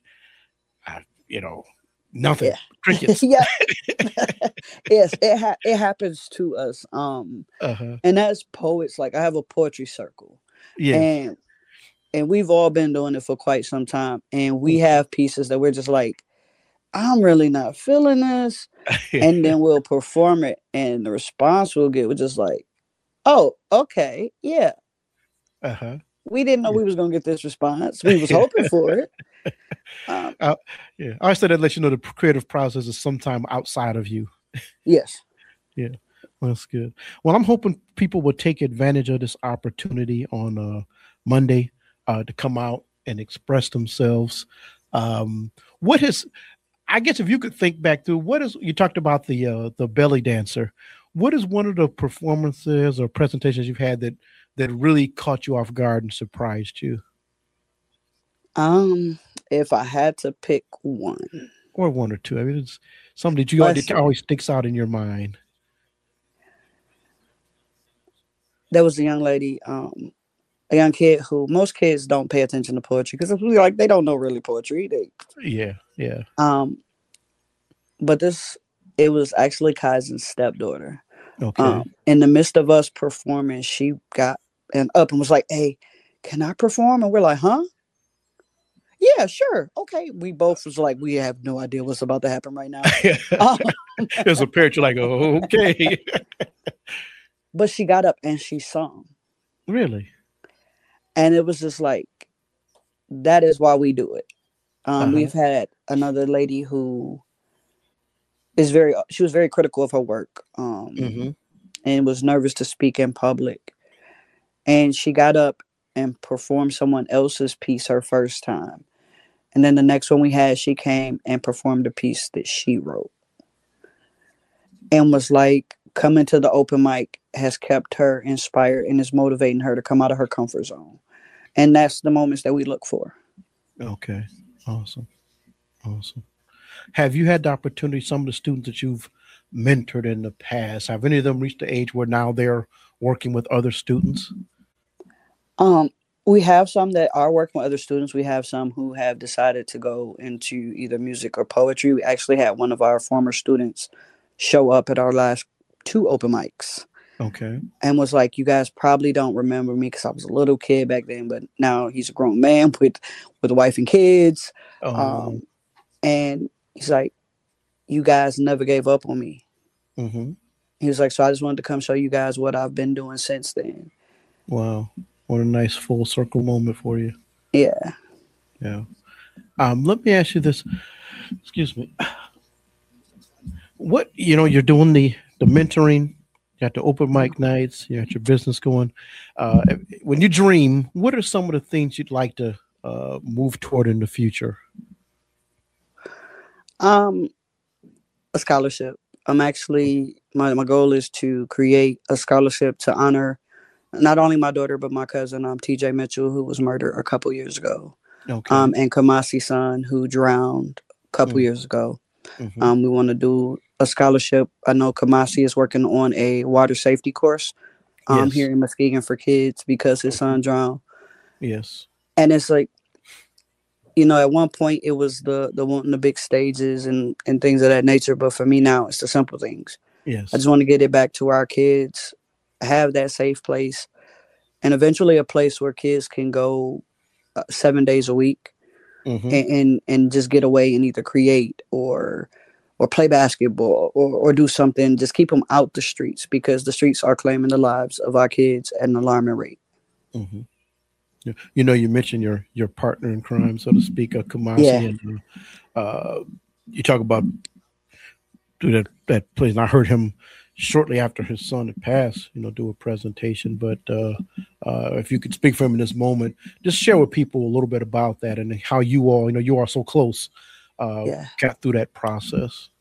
nothing, Yeah. crickets. Yeah. Yes, it happens to us. Uh-huh. And as poets, like I have a poetry circle, Yes. and we've all been doing it for quite some time, and we have pieces that we're just like, I'm really not feeling this, and then we'll perform it, and the response we'll get was just like, oh, okay, yeah. Uh-huh. We didn't know we was gonna get this response. We was hoping for it. Yeah. I said that lets you know the creative process is sometime outside of you. Yes. Yeah. Well, that's good. Well, I'm hoping people will take advantage of this opportunity on Monday to come out and express themselves. What has, I guess, if you could think back to you talked about the belly dancer. What is one of the performances or presentations you've had that really caught you off guard and surprised you, If I had to pick one, or one or two? I mean, it's something that Let's see. always sticks out in your mind. there was a young lady, a young kid who most kids don't pay attention to poetry because it's really like they don't know really poetry. Yeah. But it was actually Kaizen's stepdaughter. Okay. In the midst of us performing, she got up and was like, "Hey, can I perform?" And we're like, "Huh? Yeah, sure. Okay." We both was like, we have no idea what's about to happen right now. As a parent, you're like, "Oh, okay." But she got up and she sung. Really? And it was just like, that is why we do it. We've had another lady who she was very critical of her work, and was nervous to speak in public. And she got up and performed someone else's piece her first time. And then the next one we had, she came and performed a piece that she wrote. And was like, coming to the open mic has kept her inspired and is motivating her to come out of her comfort zone. And that's the moments that we look for. Okay. Awesome. Have you had the opportunity, some of the students that you've mentored in the past, have any of them reached the age where now they're working with other students? We have some that are working with other students. We have some who have decided to go into either music or poetry. We actually had one of our former students show up at our last 2 open mics. Okay. And was like, "You guys probably don't remember me because I was a little kid back then, but now he's a grown man with a wife and kids." And he's like, "You guys never gave up on me." Mm-hmm. He was like, "So I just wanted to come show you guys what I've been doing since then." Wow. What a nice full circle moment for you. Yeah. Yeah. Let me ask you this. Excuse me. What, you're doing the mentoring, you got the open mic nights, you got your business going. When you dream, what are some of the things you'd like to move toward in the future? A scholarship. I'm actually, my goal is to create a scholarship to honor not only my daughter, but my cousin, TJ Mitchell, who was murdered a couple years ago. Okay. And Kamasi's son, who drowned a couple years ago. We want to do a scholarship. I know Kamasi is working on a water safety course here in Muskegon for kids because his son drowned. Yes. And it's like, at one point it was the wanting the big stages and things of that nature. But for me now, it's the simple things. Yes. I just want to get it back to where our kids have that safe place, and eventually a place where kids can go 7 days a week and just get away and either create or play basketball or do something. Just keep them out the streets, because the streets are claiming the lives of our kids at an alarming rate. Mm-hmm. You mentioned your partner in crime, so to speak, Kamasi, and you talk about that place. And I heard him shortly after his son had passed, do a presentation. But if you could speak for him in this moment, just share with people a little bit about that and how you all, you are so close, got through that process.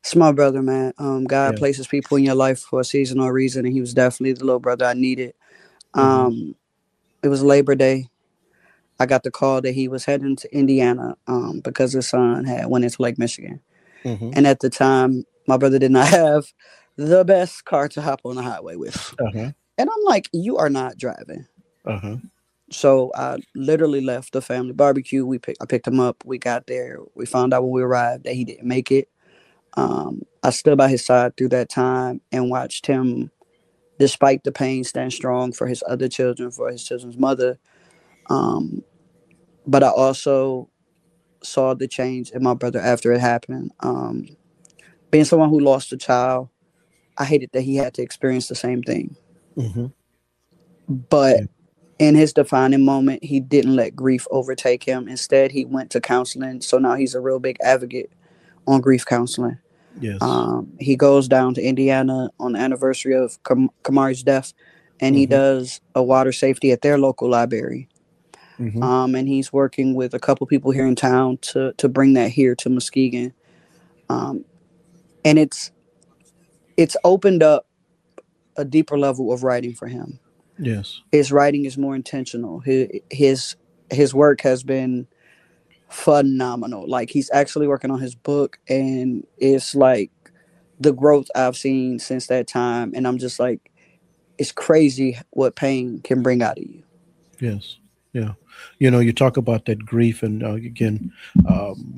It's my brother, man. God Yeah. places people in your life for a season or a reason, and he was definitely the little brother I needed. Hmm. It was Labor Day. I got the call that he was heading to Indiana because his son had went into Lake Michigan. Hmm. And at the time, my brother did not have the best car to hop on the highway with. Uh-huh. And I'm like, you are not driving. Uh-huh. So I literally left the family barbecue. I picked him up. We got there. We found out when we arrived that he didn't make it. I stood by his side through that time and watched him, despite the pain, stand strong for his other children, for his children's mother. Um, but I also saw the change in my brother after it happened. Being someone who lost a child, I hated that he had to experience the same thing. Hmm. But Yeah. in his defining moment, he didn't let grief overtake him. Instead, he went to counseling. So now he's a real big advocate on grief counseling. Yes. He goes down to Indiana on the anniversary of Kamari's death, and he Hmm. does a water safety at their local library. Hmm. And he's working with a couple people here in town to bring that here to Muskegon. Um, and it's opened up a deeper level of writing for him. Yes. His writing is more intentional. His work has been phenomenal. Like he's actually working on his book, and it's like the growth I've seen since that time. And I'm just like, it's crazy what pain can bring out of you. Yes. Yeah. You talk about that grief, and again, um,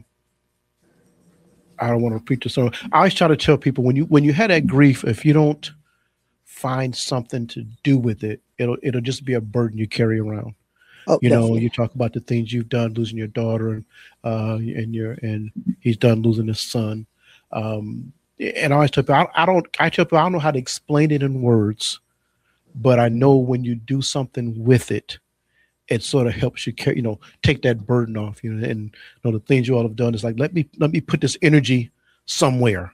I don't want to repeat this. So I always try to tell people when you had that grief, if you don't find something to do with it, it'll just be a burden you carry around. Oh, You definitely. talk about the things you've done, losing your daughter, and he's done losing his son. And I always tell people, I tell people I don't know how to explain it in words, but I know when you do something with it, it sort of helps you carry, take that burden off. And the things you all have done is like let me put this energy somewhere.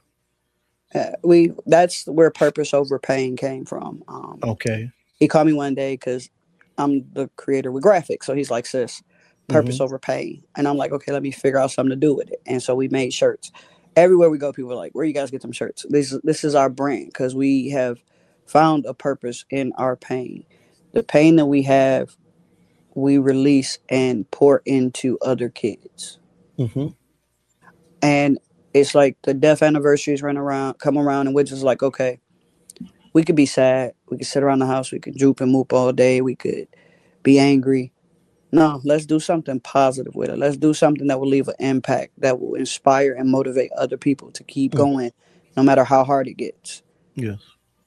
We That's where purpose over pain came from. Okay. He called me one day because I'm the creator with graphics, so he's like, "Sis, purpose Hmm. over pain," and I'm like, "Okay, let me figure out something to do with it." And so we made shirts. Everywhere we go, people are like, "Where you guys get them shirts?" This is our brand because we have found a purpose in our pain. The pain that we have, we release and pour into other kids. Hmm. And it's like the death anniversaries come around, and we're just like, okay, we could be sad, we could sit around the house, we could droop and moop all day, we could be angry. No, let's do something positive with it. Let's do something that will leave an impact, that will inspire and motivate other people to keep going, no matter how hard it gets. Yes.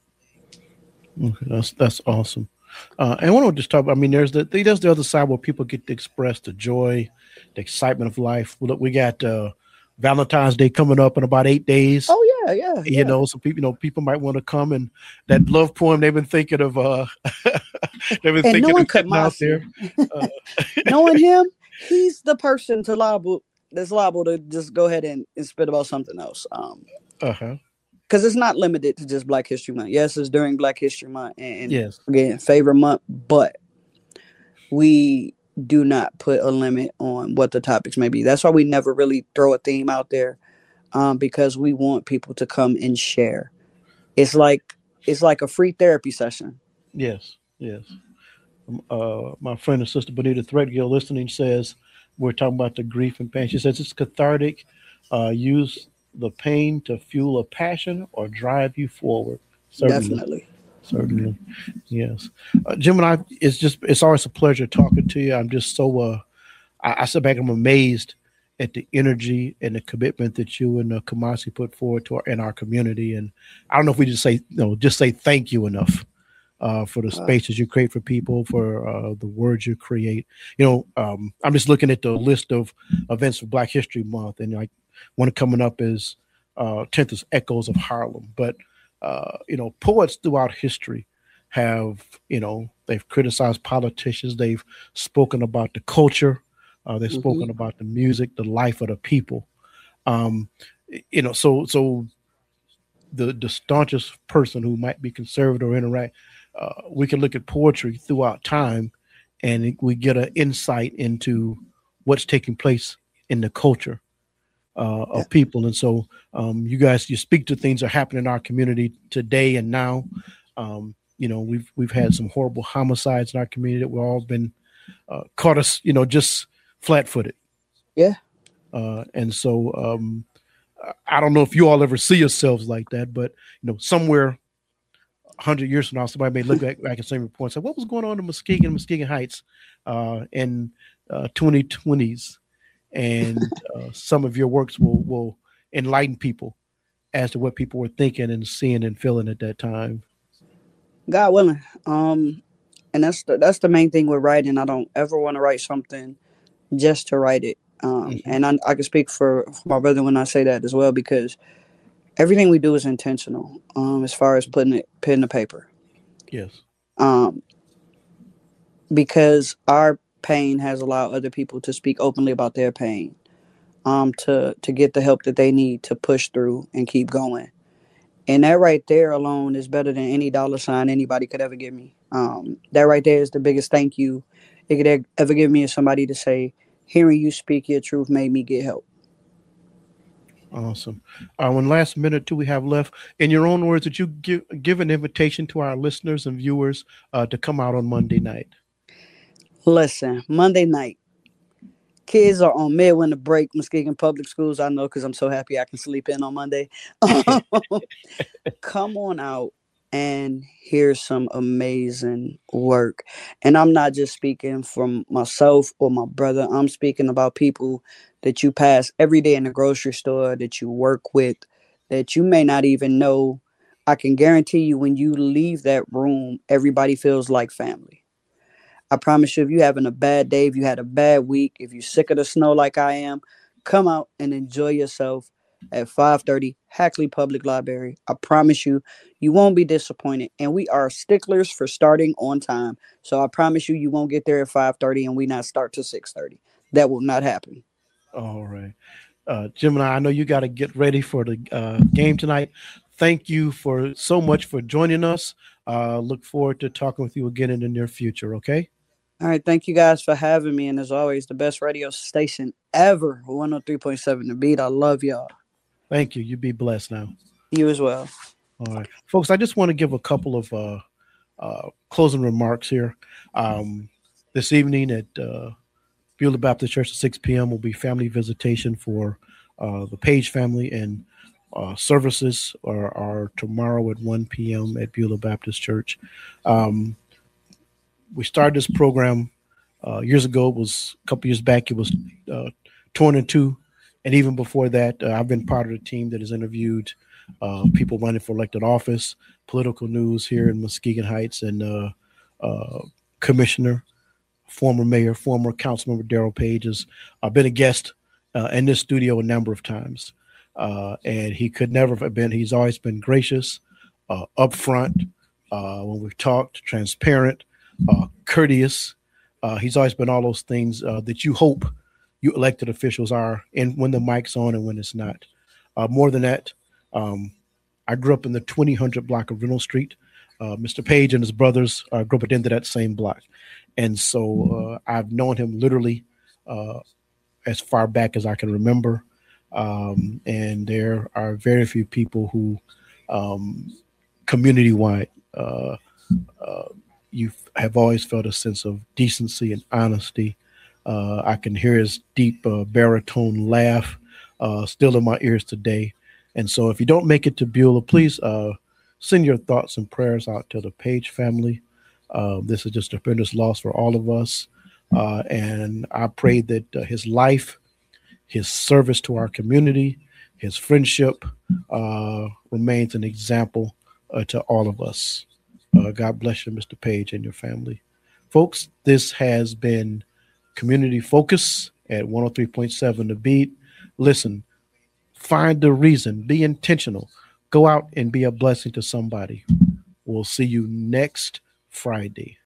Okay. That's awesome. And I want to just talk. I mean, there's the other side where people get to express the joy, the excitement of life. Look, we got Valentine's Day coming up in about 8 days. Oh yeah, yeah, yeah. So people might want to come, and that love poem they've been thinking of. They've been And thinking knowing of getting out there. Kamasi, Uh, knowing him, he's the person that's liable to just go ahead and spit about something else. uh-huh. Because it's not limited to just Black History Month. Yes, it's during Black History Month and Yes. again favorite month, but we do not put a limit on what the topics may be. That's why we never really throw a theme out there, because we want people to come and share. It's like it's like a free therapy session. Yes. Yes. My friend and sister Bonita Threadgill listening says we're talking about the grief and pain. She says it's cathartic. Use the pain to fuel a passion or drive you forward. Certainly, Definitely. certainly, yes. Jim and I, it's always a pleasure talking to you. I'm just so I sit back. I'm amazed at the energy and the commitment that you and Kamasi put forward to in our community. And I don't know if we just say thank you enough for the Uh, spaces you create for people, for the words you create. I'm just looking at the list of events for Black History Month, and like one coming up is 10th is Echoes of Harlem. But poets throughout history have they've criticized politicians, they've spoken about the culture, they've mhm. spoken about the music, the life of the people. Um, so the staunchest person who might be conservative or interact, we can look at poetry throughout time, and we get an insight into what's taking place in the culture. of people. And so you guys, you speak to things that are happening in our community today and now. We've had some horrible homicides in our community that we've all been caught us, just flat-footed. Yeah. And so I don't know if you all ever see yourselves like that, but somewhere 100 years from now, somebody may look back at same report and say, "What was going on in Muskegon Heights in 2020s?" And some of your works will enlighten people as to what people were thinking and seeing and feeling at that time. God willing. And that's the main thing with writing. I don't ever want to write something just to write it. And I can speak for my brother when I say that as well, because everything we do is intentional, as far as putting it pen to paper. Yes. Because our pain has allowed other people to speak openly about their pain, to get the help that they need to push through and keep going. And that right there alone is better than any dollar sign anybody could ever give me. That right there is the biggest thank you it could ever give me, is somebody to say, hearing you speak your truth made me get help. Awesome. One last minute too we have left. In your own words, would you give an invitation to our listeners and viewers to come out on Monday night? Listen, Monday night, kids are on midwinter break, Muskegon Public Schools. I know, because I'm so happy I can sleep in on Monday. Come on out and hear some amazing work. And I'm not just speaking from myself or my brother. I'm speaking about people that you pass every day in the grocery store, that you work with, that you may not even know. I can guarantee you, when you leave that room, everybody feels like family. I promise you, if you're having a bad day, if you had a bad week, if you're sick of the snow like I am, come out and enjoy yourself at 5:30 Hackley Public Library. I promise you, you won't be disappointed. And we are sticklers for starting on time. So I promise you, you won't get there at 5:30 and we not start till 6:30. That will not happen. All right. Jim and I know you got to get ready for the game tonight. Thank you so much for joining us. Look forward to talking with you again in the near future. Okay. All right. Thank you guys for having me. And as always, the best radio station ever, 103.7 The Beat. I love y'all. Thank you. You be blessed now. You as well. All right. Folks, I just want to give a couple of closing remarks here. This evening at Beulah Baptist Church at 6 p.m. will be family visitation for the Page family, and services are tomorrow at 1 p.m. at Beulah Baptist Church. We started this program years ago. It was a couple years back. It was torn in two. And even before that, I've been part of the team that has interviewed people running for elected office, political news here in Muskegon Heights, and commissioner, former mayor, former councilmember Darrell Page has been a guest in this studio a number of times. And he could never have been, he's always been gracious, upfront, when we've talked, transparent, courteous. He's always been all those things that you hope you elected officials are, and when the mic's on and when it's not. More than that, I grew up in the 2000 block of Reynolds Street. Mr. Page and his brothers grew up at the end of that same block. And so I've known him literally as far back as I can remember. And there are very few people who community-wide, you have always felt a sense of decency and honesty. I can hear his deep baritone laugh still in my ears today. And so if you don't make it to Beulah, please send your thoughts and prayers out to the Page family. This is just a tremendous loss for all of us. And I pray that his life, his service to our community, his friendship remains an example to all of us. God bless you, Mr. Page, and your family. Folks, this has been Community Focus at 103.7 The Beat. Listen, find the reason, be intentional, go out and be a blessing to somebody. We'll see you next Friday.